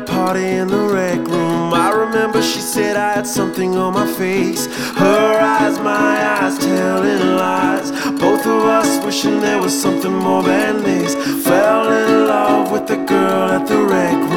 party in the rec room. I remember she said I had something on my face. Her eyes, my eyes, telling lies. Both of us wishing there was something more than this. Fell in love with the girl at the rec room.